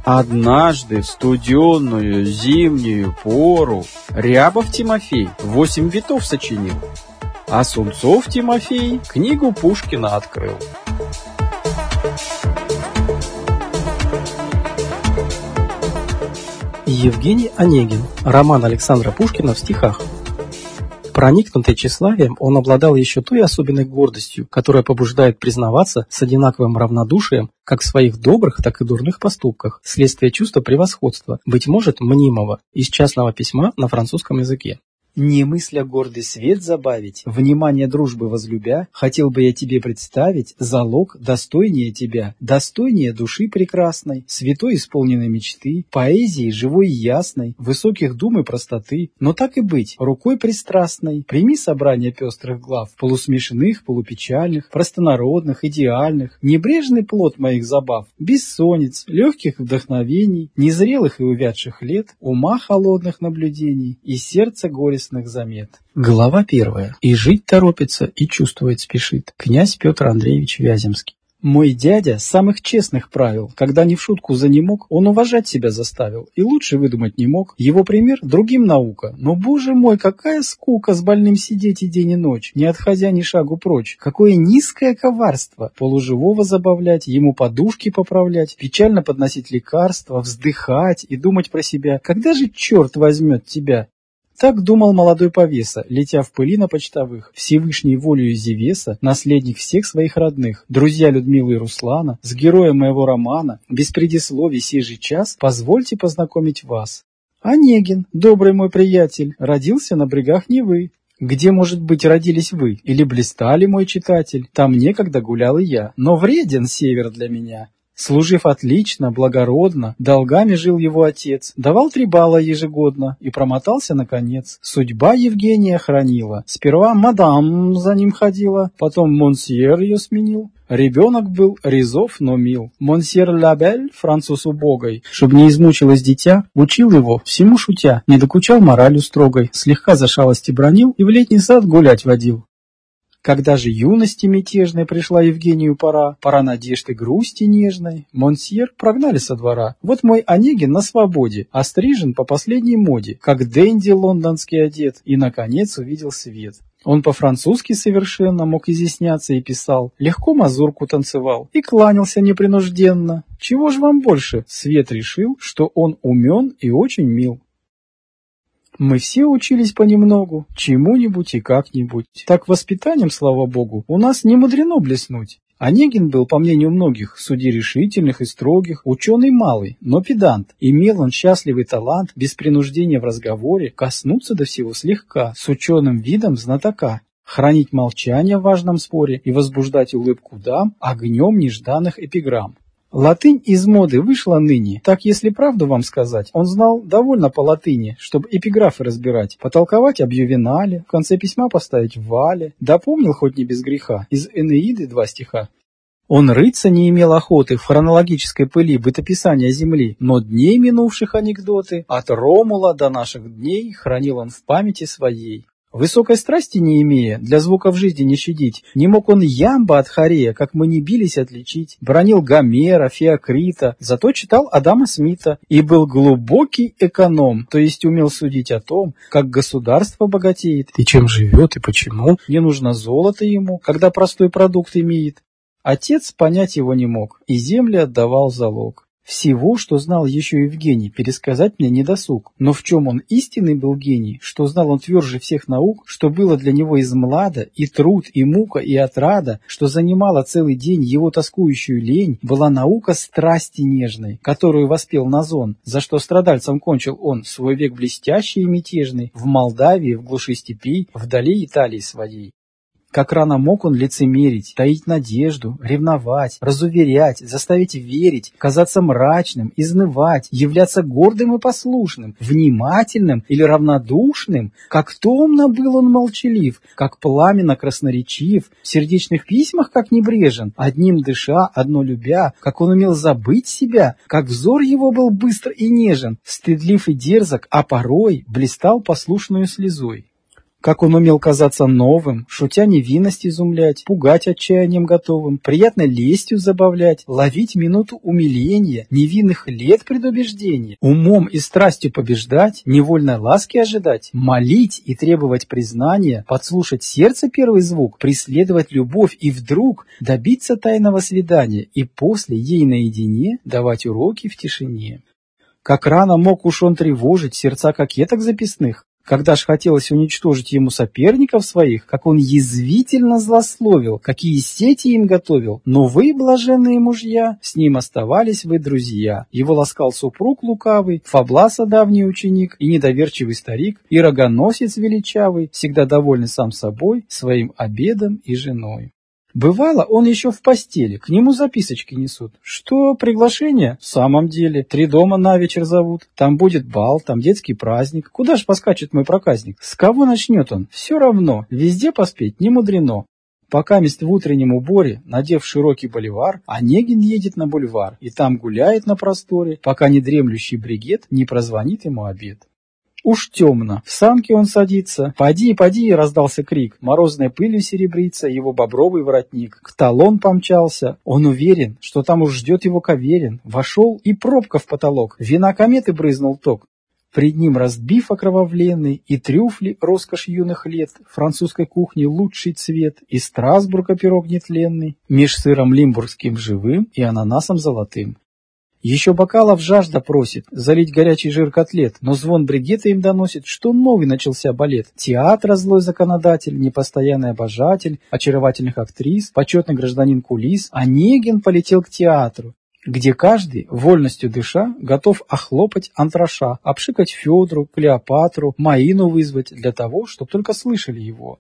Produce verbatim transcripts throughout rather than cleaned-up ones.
Однажды в студеную зимнюю пору Рябов Тимофей восемь витов сочинил, а Сунцов Тимофей книгу Пушкина открыл. Евгений Онегин. Роман Александра Пушкина в стихах. Проникнутый тщеславием, он обладал еще той особенной гордостью, которая побуждает признаваться с одинаковым равнодушием как в своих добрых, так и дурных поступках, вследствие чувства превосходства, быть может, мнимого, из частного письма на французском языке. Не мысля гордый свет забавить, внимание дружбы возлюбя, хотел бы я тебе представить залог достойнее тебя, достойнее души прекрасной, святой исполненной мечты, поэзии живой и ясной, высоких дум и простоты. Но так и быть, рукой пристрастной, прими собрание пестрых глав, полусмешных, полупечальных, простонародных, идеальных, небрежный плод моих забав, бессонниц, легких вдохновений, незрелых и увядших лет, ума холодных наблюдений и сердца горестных замет. Глава первая. И жить торопится, и чувствовать спешит. Князь Петр Андреевич Вяземский. Мой дядя самых честных правил, когда не в шутку занемог, он уважать себя заставил, и лучше выдумать не мог. Его пример другим наука, но, боже мой, какая скука с больным сидеть и день и ночь, не отходя ни шагу прочь. Какое низкое коварство, полуживого забавлять, ему подушки поправлять, печально подносить лекарства, вздыхать и думать про себя, когда же черт возьмет тебя? Так думал молодой повеса, летя в пыли на почтовых, Всевышней волею Зевеса, наследник всех своих родных, друзья Людмилы и Руслана, с героем моего романа, без предисловий сей же час, позвольте познакомить вас. Онегин, добрый мой приятель, родился на брегах Невы. Где, может быть, родились вы? Или блистали, мой читатель? Там некогда гулял и я, но вреден север для меня. Служив отлично, благородно, долгами жил его отец, давал три балла ежегодно и промотался наконец. Судьба Евгения хранила. Сперва мадам за ним ходила, потом монсьер ее сменил. Ребенок был резов, но мил. Монсьер Лабель, француз убогой, чтоб не измучилось дитя, учил его, всему шутя, не докучал моралью строгой, слегка за шалости бранил и в летний сад гулять водил. Когда же юности мятежной пришла Евгению пора, пора надежд и грусти нежной, монсьер прогнали со двора. Вот мой Онегин на свободе, острижен по последней моде, как денди лондонский одет, и, наконец, увидел свет. Он по-французски совершенно мог изъясняться и писал, легко мазурку танцевал и кланялся непринужденно. Чего ж вам больше? Свет решил, что он умен и очень мил. Мы все учились понемногу, чему-нибудь и как-нибудь. Так воспитанием, слава богу, у нас не мудрено блеснуть. Онегин был, по мнению многих, судей решительных и строгих, ученый малый, но педант. Имел он счастливый талант, без принуждения в разговоре, коснуться до всего слегка, с ученым видом знатока. Хранить молчание в важном споре и возбуждать улыбку дам огнем нежданных эпиграмм. Латынь из моды вышла ныне, так если правду вам сказать, он знал довольно по латыни, чтобы эпиграфы разбирать, потолковать об Ювенале, в конце письма поставить в Вале, допомнил хоть не без греха, из Энеиды два стиха. Он рыться не имел охоты в хронологической пыли бытописания земли, но дней минувших анекдоты от Ромула до наших дней хранил он в памяти своей. Высокой страсти не имея, для звуков жизни не щадить, не мог он ямба от Хорея, как мы не бились, отличить. Бранил Гомера, Феокрита, зато читал Адама Смита и был глубокий эконом, то есть умел судить о том, как государство богатеет И чем живет, и почему. Не нужно золото ему, когда простой продукт имеет. Отец понять его не мог, и земли отдавал в залог. Всего, что знал еще Евгений, пересказать мне не досуг. Но в чем он истинный был гений, что знал он тверже всех наук, что было для него из млада и труд, и мука, и отрада, что занимала целый день его тоскующую лень, была наука страсти нежной, которую воспел Назон, за что страдальцем кончил он свой век блестящий и мятежный, в Молдавии, в глуши степей, вдали Италии своей. Как рано мог он лицемерить, таить надежду, ревновать, разуверять, заставить верить, казаться мрачным, изнывать, являться гордым и послушным, внимательным или равнодушным, как томно был он молчалив, как пламенно красноречив, в сердечных письмах как небрежен, одним дыша, одно любя, как он умел забыть себя, как взор его был быстр и нежен, стыдлив и дерзок, а порой блистал послушную слезой. Как он умел казаться новым, шутя невинность изумлять, пугать отчаянием готовым, приятной лестью забавлять, ловить минуту умиления, невинных лет предубеждения, умом и страстью побеждать, невольной ласки ожидать, молить и требовать признания, подслушать сердце первый звук, преследовать любовь и вдруг добиться тайного свидания и после ей наедине давать уроки в тишине. Как рано мог уж он тревожить сердца кокеток записных, когда ж хотелось уничтожить ему соперников своих, как он язвительно злословил, какие сети им готовил. Но вы, блаженные мужья, с ним оставались вы друзья. Его ласкал супруг лукавый, Фабласа давний ученик и недоверчивый старик, и рогоносец величавый, всегда довольный сам собой, своим обедом и женой. Бывало, он еще в постели, к нему записочки несут. Что, приглашение? В самом деле, три дома на вечер зовут. Там будет бал, там детский праздник. Куда ж поскачет мой проказник? С кого начнет он? Все равно, везде поспеть не мудрено. Покамест в утреннем уборе, надев широкий боливар, Онегин едет на бульвар и там гуляет на просторе, пока недремлющий бригет не прозвонит ему обед. Уж темно, в санке он садится. «Поди, поди!» — раздался крик. Морозной пылью серебрится его бобровый воротник. К талон помчался. Он уверен, что там уж ждет его Каверин. Вошел, и пробка в потолок. Вина кометы брызнул ток. Пред ним разбив окровавленный, и трюфли, роскошь юных лет, французской кухни лучший цвет, и Страсбурга пирог нетленный, меж сыром лимбургским живым и ананасом золотым. Еще бокалов жажда просит залить горячий жир котлет, но звон бригета им доносит, что новый начался балет. Театра злой законодатель, непостоянный обожатель, очаровательных актрис, почетный гражданин кулис, Онегин полетел к театру, где каждый, вольностью дыша, готов охлопать антраша, обшикать Федру, Клеопатру, Маину вызвать для того, чтобы только слышали его.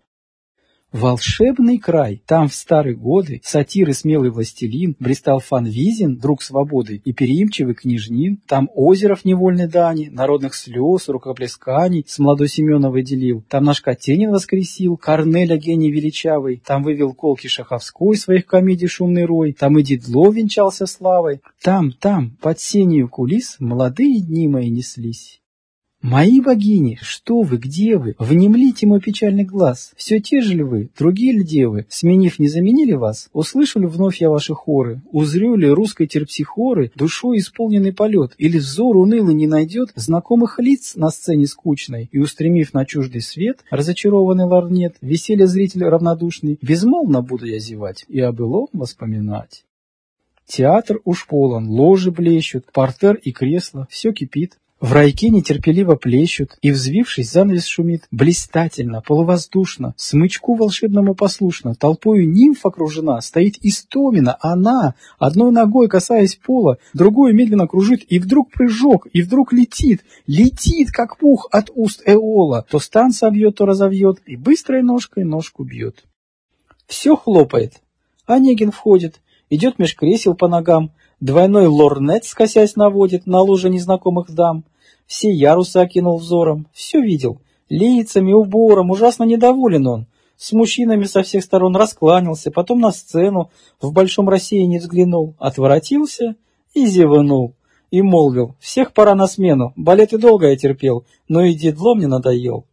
Волшебный край! Там в старые годы сатир и смелый властелин, блистал Фанвизин, друг свободы, и переимчивый княжнин. Там Озеров невольной дани, народных слез, рукоплесканий с молодой Семеновой делил. Там наш Катенин воскресил, Корнеля гений величавый. Там вывел колки Шаховской своих комедий шумный рой. Там и Дидло венчался славой. Там, там, под сенью кулис молодые дни мои неслись. Мои богини, что вы, где вы? Внемлите мой печальный глаз. Все те же ли вы, другие ли девы? Сменив, не заменили вас? Услышу ли вновь я ваши хоры? Узрю ли русской терпсихоры душой исполненный полет? Или взор унылый не найдет знакомых лиц на сцене скучной? И, устремив на чуждый свет, разочарованный лорнет, веселье зритель равнодушный, безмолвно буду я зевать и о былом воспоминать. Театр уж полон, ложи блещут, портер и кресла, все кипит. В райке нетерпеливо плещут, и, взвившись, занавес шумит. Блистательно, полувоздушно, смычку волшебному послушно, толпою нимф окружена, стоит Истомина, она, одной ногой касаясь пола, другой медленно кружит, и вдруг прыжок, и вдруг летит, летит, как пух от уст Эола, то стан собьет, то разовьет, и быстрой ножкой ножку бьет. Все хлопает. Онегин входит, идет меж кресел по ногам, двойной лорнет, скосясь, наводит на ложе незнакомых дам. Все ярусы окинул взором, все видел. Лицами, убором, ужасно недоволен он. С мужчинами со всех сторон раскланялся, потом на сцену, в большом рассеянии взглянул, отворотился и зевнул. И молвил: всех пора на смену, балет и долго я терпел, но и Дидло мне надоел.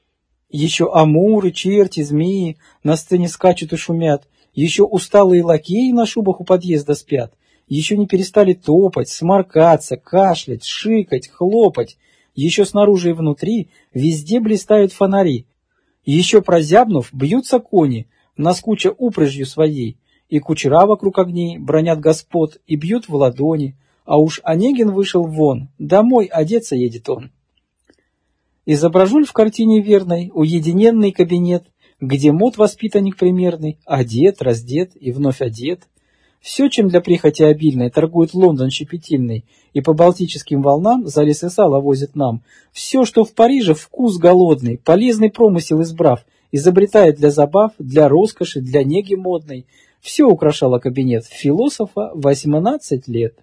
Еще амуры, черти, змеи на сцене скачут и шумят, еще усталые лакеи на шубах у подъезда спят. Еще не перестали топать, сморкаться, кашлять, шикать, хлопать. Еще снаружи и внутри везде блистают фонари. Еще прозябнув, бьются кони, наскуча упряжью своей. И кучера вокруг огней бронят господ и бьют в ладони. А уж Онегин вышел вон, домой одеться едет он. Изображу ль в картине верной уединенный кабинет, где мод воспитанник примерный, одет, раздет и вновь одет. Все, чем для прихоти обильной торгует Лондон щепетильный, и по балтическим волнам за лес и сало возит нам. Все, что в Париже вкус голодный, полезный промысел избрав, изобретает для забав, для роскоши, для неги модной. Все украшало кабинет философа восемнадцать лет.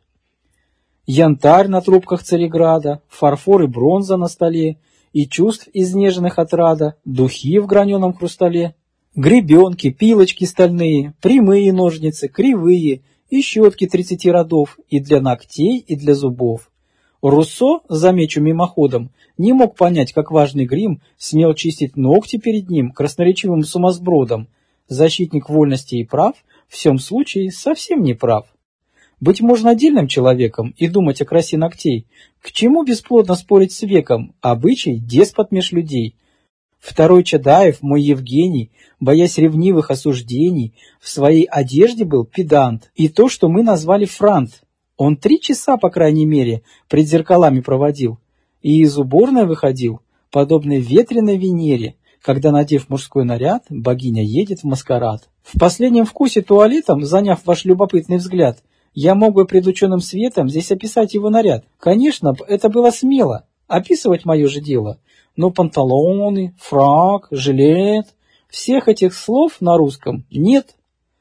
Янтарь на трубках Цареграда, фарфор и бронза на столе, и чувств изнеженных отрада, духи в граненом хрустале. Гребенки, пилочки стальные, прямые ножницы, кривые, и щетки тридцати родов, и для ногтей, и для зубов. Руссо, замечу мимоходом, не мог понять, как важный грим смел чистить ногти перед ним красноречивым сумасбродом. Защитник вольности и прав в всем случае совсем не прав. Быть можно отдельным человеком и думать о красе ногтей. К чему бесплодно спорить с веком? Обычай – деспот меж людей. Второй Чадаев, мой Евгений, боясь ревнивых осуждений, в своей одежде был педант, и то, что мы назвали франт. Он три часа, по крайней мере, пред зеркалами проводил, и из уборной выходил, подобной ветреной Венере, когда, надев мужской наряд, богиня едет в маскарад. В последнем вкусе туалетом, заняв ваш любопытный взгляд, я мог бы пред ученым светом здесь описать его наряд. Конечно, это было смело, описывать мое же дело. Но панталоны, фрак, жилет, всех этих слов на русском нет.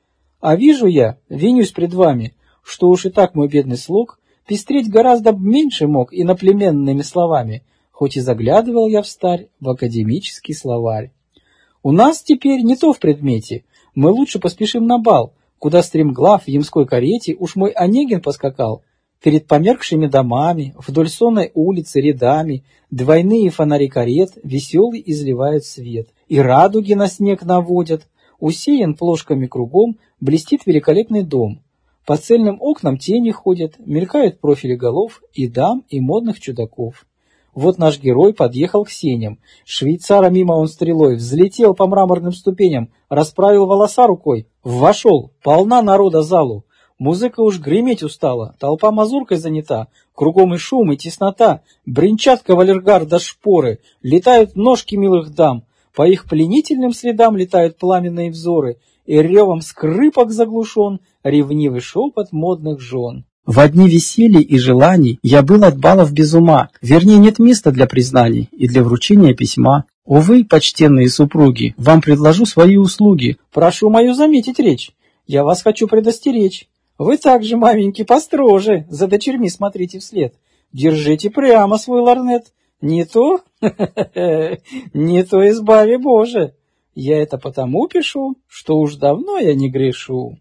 А вижу я, винюсь пред вами, что уж и так мой бедный слог пестреть гораздо меньше мог иноплеменными словами, хоть и заглядывал я встарь в академический словарь. У нас теперь не то в предмете, мы лучше поспешим на бал, куда стремглав в ямской карете уж мой Онегин поскакал. Перед померкшими домами, вдоль сонной улицы рядами, двойные фонари карет веселый изливают свет, и радуги на снег наводят, усеян плошками кругом, блестит великолепный дом. По цельным окнам тени ходят, мелькают профили голов и дам, и модных чудаков. Вот наш герой подъехал к сеням, швейцара мимо он стрелой, взлетел по мраморным ступеням, расправил волоса рукой, вошел, полна народа залу. Музыка уж греметь устала, толпа мазуркой занята, кругом и шум, и теснота, бренчат кавалергard до шпоры, летают ножки милых дам, по их пленительным следам летают пламенные взоры, и ревом скрипок заглушен ревнивый шепот модных жен. В дни веселья и желаний я был от балов без ума, вернее, нет места для признаний и для вручения письма. Увы, почтенные супруги, вам предложу свои услуги. Прошу мою заметить речь, я вас хочу предостеречь. Вы также, маменьки, построже, за дочерьми смотрите вслед. Держите прямо свой лорнет. Не то, не то избави Боже. Я это потому пишу, что уж давно я не грешу.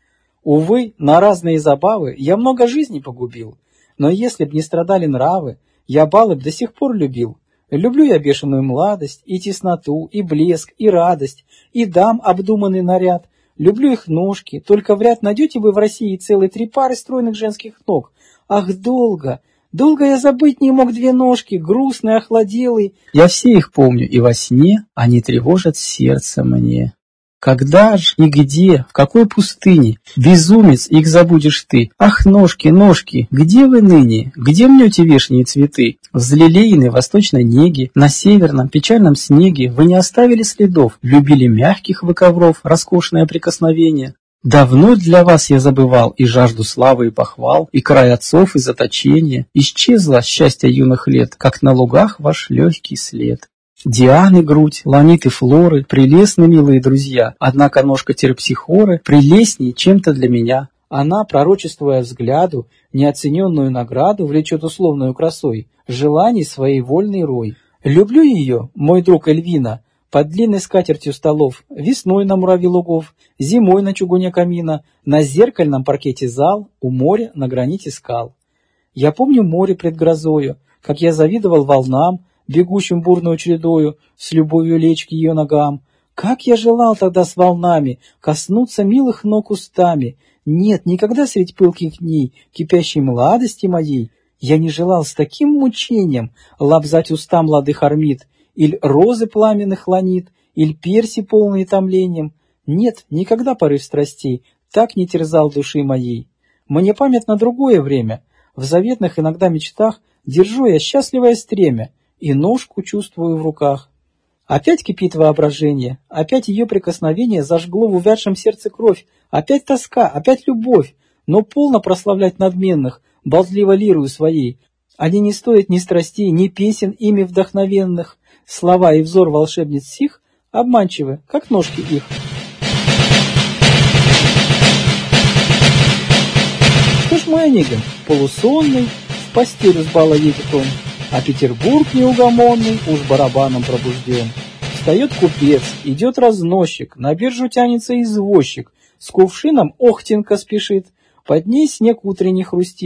Увы, на разные забавы я много жизней погубил, но если б не страдали нравы, я балы б до сих пор любил. Люблю я бешеную младость, и тесноту, и блеск, и радость, и дам обдуманный наряд. Люблю их ножки, только в ряд найдете вы в России целые три пары стройных женских ног. Ах, долго, долго я забыть не мог две ножки, грустные, охладелые. Я все их помню, и во сне они тревожат сердце мне. Когда ж и где, в какой пустыне, безумец, их забудешь ты? Ах, ножки, ножки, где вы ныне, где мнете вешние цветы? Взлелеянной восточной неги, на северном печальном снеге вы не оставили следов, любили мягких вы ковров, роскошное прикосновение. Давно для вас я забывал и жажду славы и похвал, и край отцов и заточения. Исчезло счастье юных лет, как на лугах ваш легкий след. Дианы грудь, ланиты флоры, прелестны, милые друзья, однако ножка терпсихоры прелестней чем-то для меня. Она, пророчествуя взгляду, неоцененную награду влечет условную красой, желаний своей вольный рой. Люблю ее, мой друг Эльвина, под длинной скатертью столов, весной на мураве лугов, зимой на чугуне камина, на зеркальном паркете зал, у моря на граните скал. Я помню море пред грозою, как я завидовал волнам, бегущим бурную чередою, с любовью лечь к ее ногам. Как я желал тогда с волнами коснуться милых ног устами. Нет, никогда средь пылких дней, кипящей младости моей, я не желал с таким мучением лобзать уста младых армид, иль розы пламенных ланит, иль перси полные томлением. Нет, никогда порыв страстей так не терзал души моей. Мне памятно другое время. В заветных иногда мечтах держу я счастливое стремя, и ножку чувствую в руках. Опять кипит воображение, опять ее прикосновение зажгло в увядшем сердце кровь, опять тоска, опять любовь, но полно прославлять надменных, болтливо лирую своей. Они не стоят ни страстей, ни песен ими вдохновенных. Слова и взор волшебниц сих обманчивы, как ножки их. Что ж мой Онегин, полусонный, в постель с бала едет он, а Петербург неугомонный уж барабаном пробужден. Встает купец, идет разносчик, на биржу тянется извозчик, с кувшином охтенка спешит, под ней снег утренний хрустит,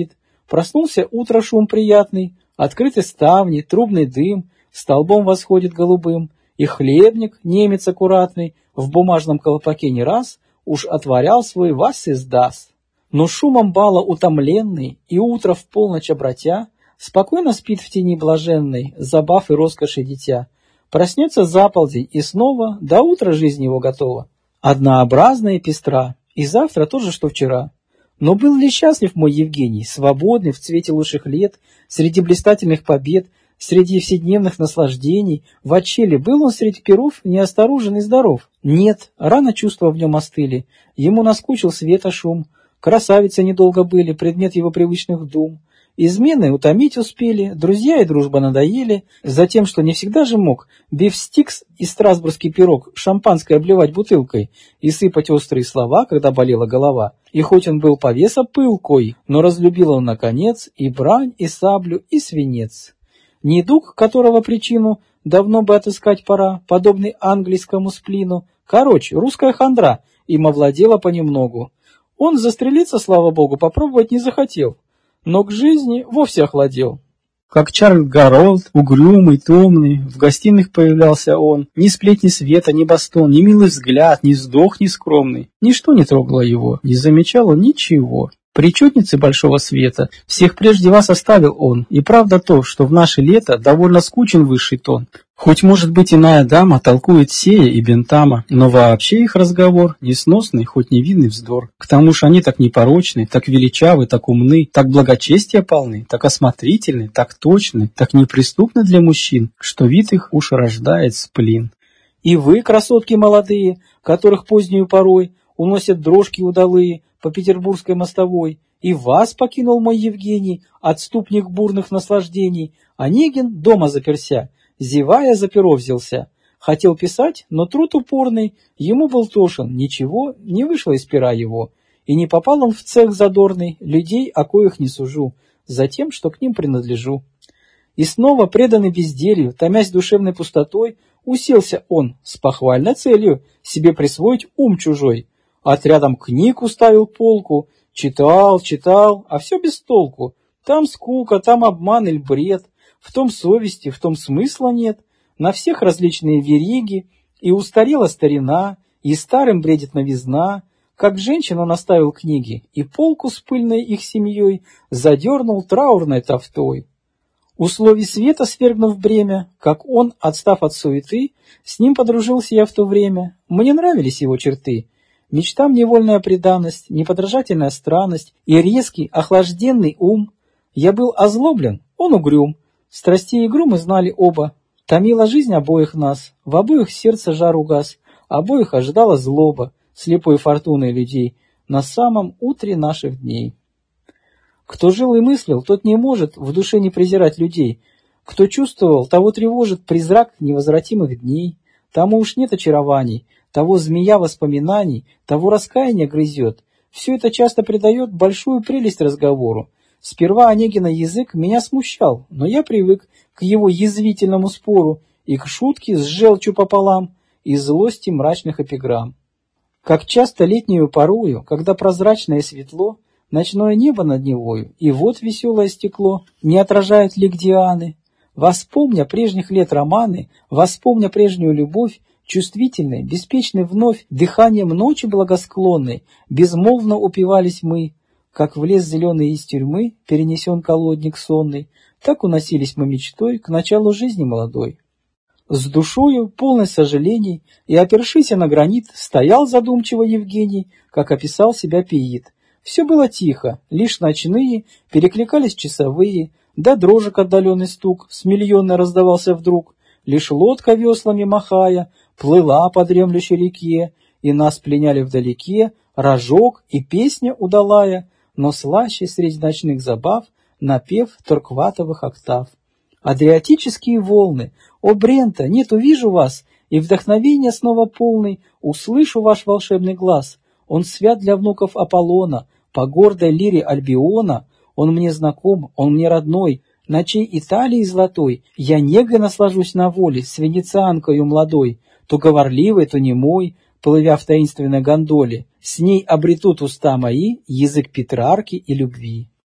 Проснулся утро шум приятный, открыты ставни, трубный дым, столбом восходит голубым, и хлебник, немец аккуратный, в бумажном колпаке не раз уж отворял свой вас издаст. Но шумом бала утомленный и утро в полночь обратя, спокойно спит в тени блаженной, забав и роскоши дитя. Проснется за полдень, и снова до утра жизнь его готова. Однообразная и пестра, и завтра то же, что вчера. Но был ли счастлив мой Евгений, свободный в цвете лучших лет, среди блистательных побед, среди вседневных наслаждений? В отчеле был он среди перов неосторожен и здоров? Нет, рано чувства в нем остыли, ему наскучил света шум. Красавицы недолго были, предмет его привычных дум. Измены утомить успели, друзья и дружба надоели, за тем, что не всегда же мог бифстикс и страсбургский пирог шампанское обливать бутылкой и сыпать острые слова, когда болела голова. И хоть он был повеса пылкой, но разлюбил он, наконец, и брань, и саблю, и свинец. Недуг, которого причину давно бы отыскать пора, подобный английскому сплину. Короче, русская хандра им овладела понемногу. Он застрелиться, слава богу, попробовать не захотел, но к жизни вовсе охладел. Как Чарльз Гарольд, угрюмый, томный, в гостиных появлялся он. Ни сплетни света, ни бастон, ни милый взгляд, ни вздох нескромный. Ничто не трогало его, не замечал он ничего. Причетницы большого света, всех прежде вас оставил он, и правда то, что в наше лето довольно скучен высший тон. Хоть, может быть, иная дама толкует сея и бентама, но вообще их разговор несносный, хоть невинный вздор. К тому же они так непорочны, так величавы, так умны, так благочестия полны, так осмотрительны, так точны, так неприступны для мужчин, что вид их уж рождает сплин. И вы, красотки молодые, которых позднюю порой уносят дрожки удалые по петербургской мостовой, и вас покинул мой Евгений, отступник бурных наслаждений. Онегин дома заперся, зевая за перо взялся. Хотел писать, но труд упорный ему был тошен, ничего не вышло из пера его. И не попал он в цех задорный, людей, о коих не сужу, за тем, что к ним принадлежу. И снова, преданный безделью, томясь душевной пустотой, уселся он с похвальной целью себе присвоить ум чужой. Отрядом книг уставил полку, читал, читал, а все без толку. Там скука, там обман или бред, в том совести, в том смысла нет. На всех различные вериги, и устарела старина, и старым бредит новизна. Как женщин он оставил книги, и полку с пыльной их семьей задернул траурной тафтой. Условий света свергнув бремя, как он, отстав от суеты, с ним подружился я в то время. Мне нравились его черты. Мечтам невольная преданность, неподражательная странность и резкий, охлажденный ум. Я был озлоблен, он угрюм. Страстей игру мы знали оба. Томила жизнь обоих нас, в обоих сердце жар угас, обоих ожидала злоба, слепой фортуной людей, на самом утре наших дней. Кто жил и мыслил, тот не может в душе не презирать людей. Кто чувствовал, того тревожит призрак невозвратимых дней. Тому уж нет очарований, того змея воспоминаний, того раскаяния грызет. Все это часто придает большую прелесть разговору. Сперва Онегина язык меня смущал, но я привык к его язвительному спору и к шутке с желчью пополам и злости мрачных эпиграмм. Как часто летнюю порою, когда прозрачно и светло, ночное небо над Невою, и вот веселое стекло, не отражают лик Дианы. Воспомня прежних лет романы, воспомня прежнюю любовь, чувствительной, беспечной вновь, дыханием ночи благосклонной, безмолвно упивались мы, как в лес зеленый из тюрьмы перенесен колодник сонный, так уносились мы мечтой к началу жизни молодой. С душою, полной сожалений, и опершися на гранит, стоял задумчиво Евгений, как описал себя пиит. Все было тихо, лишь ночные перекликались часовые, да дрожек отдаленный стук с миллионной раздавался вдруг. Лишь лодка веслами махая плыла по дремлющей реке, и нас пленяли вдалеке рожок и песня удалая, но слаще среди ночных забав напев торкватовых октав. Адриатические волны, о, Брента, нет, увижу вас, и вдохновение снова полный, услышу ваш волшебный глаз. Он свят для внуков Аполлона, по гордой лире Альбиона, он мне знаком, он мне родной, ночей Италии золотой, я негой наслажусь на воле с венецианкою младой, то говорливой, то немой, плывя в таинственной гондоле, с ней обретут уста мои язык Петрарки и любви.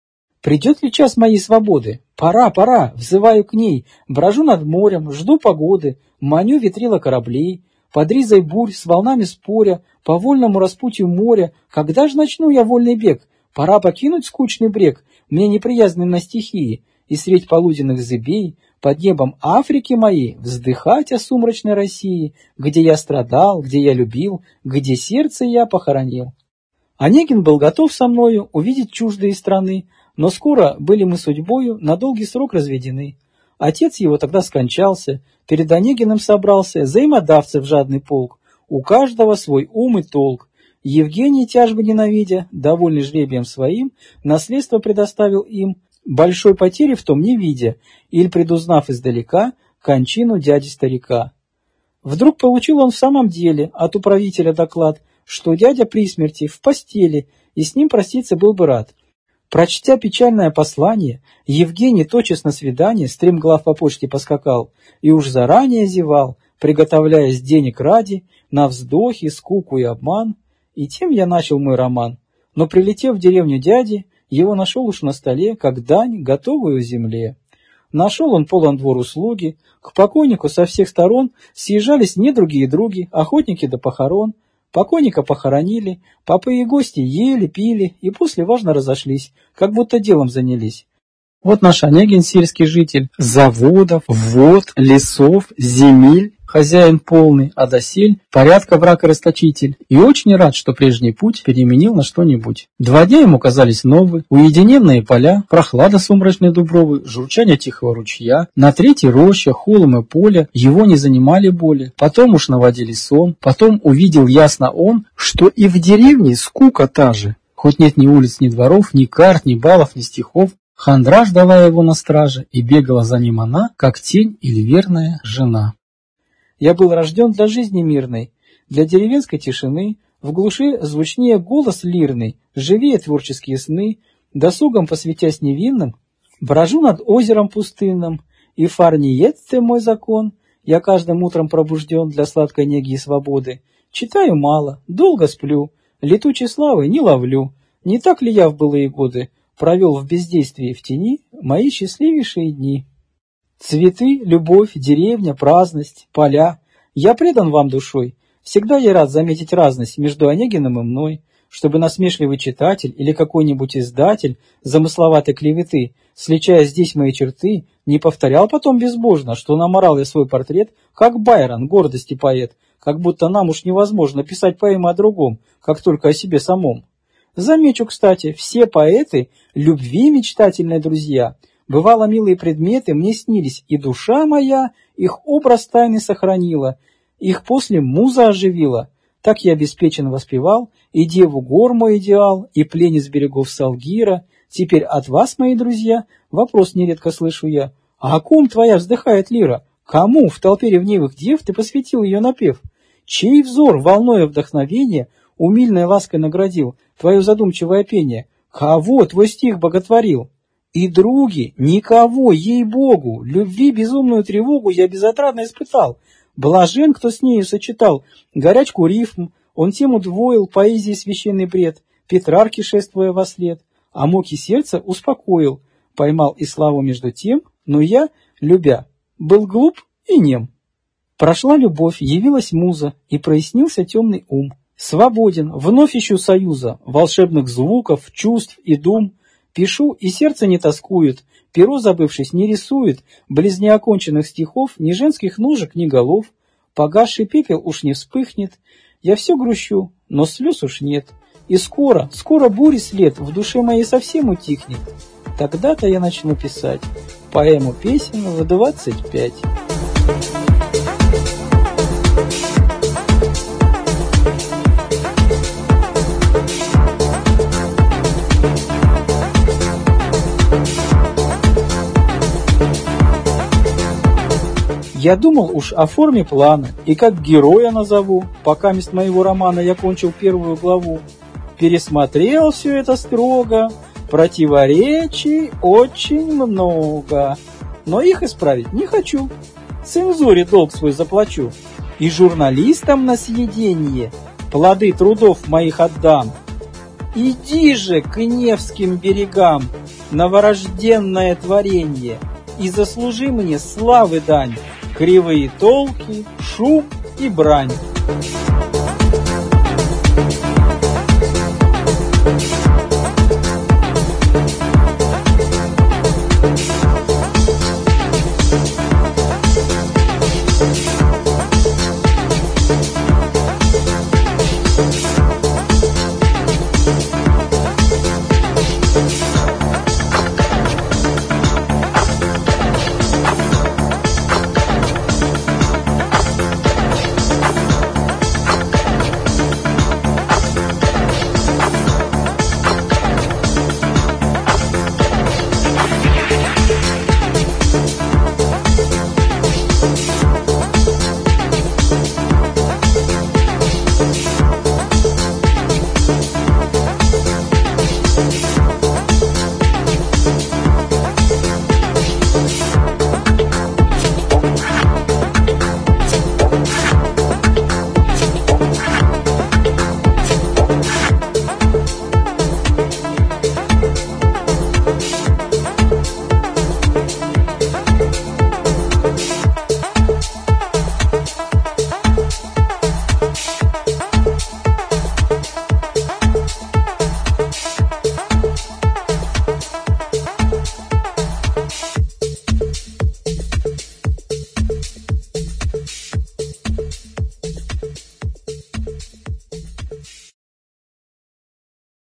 Придет ли час моей свободы? Пора, пора, взываю к ней, брожу над морем, жду погоды, маню ветрила кораблей, под ризой бурь, с волнами споря, по вольному распутью моря, когда же начну я вольный бег? Пора покинуть скучный брег, мне неприязный на стихии, и средь полуденных зыбей, под небом Африки моей, вздыхать о сумрачной России, где я страдал, где я любил, где сердце я похоронил. Онегин был готов со мною увидеть чуждые страны, но скоро были мы судьбою на долгий срок разведены. Отец его тогда скончался, перед Онегиным собрался взаимодавцев жадный полк, у каждого свой ум и толк. Евгений, тяжбы ненавидя, довольный жребием своим, наследство предоставил им, большой потери в том не видя, или предузнав издалека кончину дяди-старика. Вдруг получил он в самом деле от управителя доклад, что дядя при смерти в постели, и с ним проститься был бы рад. Прочтя печальное послание, Евгений тотчас на свидание стремглав по почте поскакал и уж заранее зевал, приготовляясь денег ради на вздохи, скуку и обман. И тем я начал мой роман. Но, прилетев в деревню дяди, его нашел уж на столе, как дань, готовую земле. Нашел он полон двор услуги, к покойнику со всех сторон съезжались недруги и други, охотники до похорон. Покойника похоронили, попы и гости ели, пили и после важно разошлись, как будто делом занялись. Вот наш Онегин, сельский житель, заводов, вод, лесов, земель, хозяин полный, а досель порядка враг и расточитель, и очень рад, что прежний путь переменил на что-нибудь. Два дня ему казались новые, уединенные поля, прохлада сумрачной дубровы, журчание тихого ручья, на третьей роща, холм и поле его не занимали боли, потом уж наводили сон, потом увидел ясно он, что и в деревне скука та же, хоть нет ни улиц, ни дворов, ни карт, ни балов, ни стихов. Хандра ждала его на страже, и бегала за ним она, как тень или верная жена. Я был рожден для жизни мирной, для деревенской тишины, в глуши звучнее голос лирный, живее творческие сны, досугом посвятясь невинным, брожу над озером пустынным, и фарниетте мой закон, я каждым утром пробужден для сладкой неги и свободы, читаю мало, долго сплю, летучей славы не ловлю, не так ли я в былые годы провел в бездействии в тени мои счастливейшие дни? Цветы, любовь, деревня, праздность, поля. Я предан вам душой. Всегда я рад заметить разность между Онегиным и мной, чтобы насмешливый читатель или какой-нибудь издатель замысловатой клеветы, сличая здесь мои черты, не повторял потом безбожно, что наморал я свой портрет, как Байрон, гордости поэт, как будто нам уж невозможно писать поэмы о другом, как только о себе самом. Замечу, кстати, все поэты любви мечтательные друзья. Бывало, милые предметы мне снились, и душа моя их образ тайный сохранила, их после муза оживила. Так я обеспечен воспевал и деву гор мой идеал, и пленниц берегов Салгира. Теперь от вас, мои друзья, вопрос нередко слышу я: а о ком твоя вздыхает лира? Кому в толпе ревнивых дев ты посвятил ее напев? Чей взор, волнуя вдохновение, умильной лаской наградил твое задумчивое пение? Кого твой стих боготворил? И, други, никого, ей-богу, любви безумную тревогу я безотрадно испытал. Блажен, кто с нею сочетал горячку рифм, он тем удвоил поэзии священный бред, Петрарке шествуя вослед, а муки сердца успокоил, поймал и славу между тем, но я, любя, был глуп и нем. Прошла любовь, явилась муза, и прояснился темный ум. Свободен, вновь ищу союза, волшебных звуков, чувств и дум. Пишу, и сердце не тоскует, перо, забывшись, не рисует, близ неоконченных стихов ни женских ножек, ни голов. Погасший пепел уж не вспыхнет, я все грущу, но слез уж нет. И скоро, скоро бури след в душе моей совсем утихнет. Тогда-то я начну писать поэму песен в двадцать пять. Я думал уж о форме плана и как героя назову, пока вместо моего романа я кончил первую главу. Пересмотрел все это строго, противоречий очень много, но их исправить не хочу. Цензуре долг свой заплачу, и журналистам на съедение плоды трудов моих отдам. Иди же к Невским берегам, новорожденное творенье, и заслужи мне славы дань, кривые толки, шум и брань.